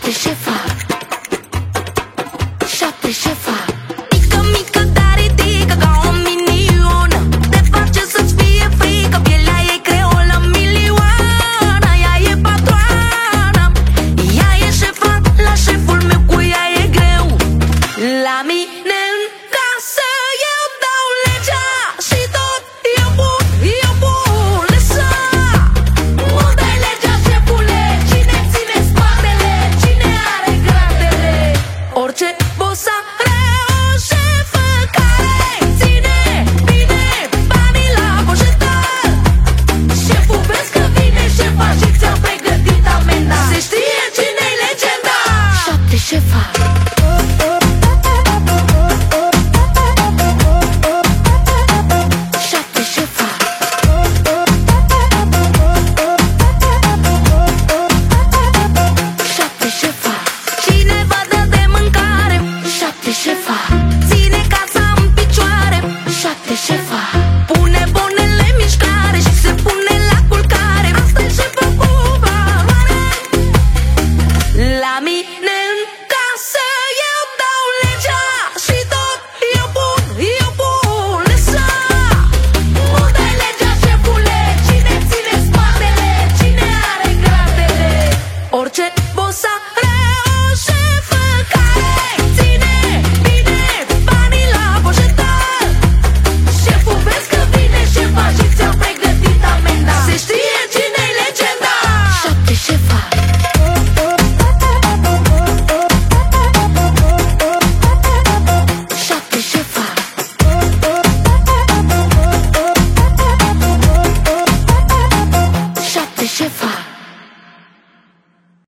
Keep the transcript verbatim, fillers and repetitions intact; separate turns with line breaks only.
Șapte șefa, șapte șefa. Mică, mică, dar ridică ca o minionă. Te face să-ți fie frică, pielea ei creolă milioană. Ea e patroană, ea e șefa, la șeful meu cu ea e greu. La mine în casă eu dau legea și tot eu pun, eu pun lesa. Unde-i legea, șefule? Cine ține spatele? Cine are gratele? Orice boss are o șefă care ține bine banii la poșetă. Șeful, vezi că vine șefa și ți-a pregătit amenda. Se știe cine-i legenda. Șapte șefa. Șapte șefa. Șapte șefa. Cine va da de mâncare? Șapte șefa. Ține casa în picioare? Șapte șefa. Pune bonele în mișcare și se pune la culcare. Asta-i șefa cu valoare. La mine în casă eu dau legea și tot eu pun, eu pun lesa. Unde-i legea, șefule? Cine ține spatele? Cine are gratele? Orice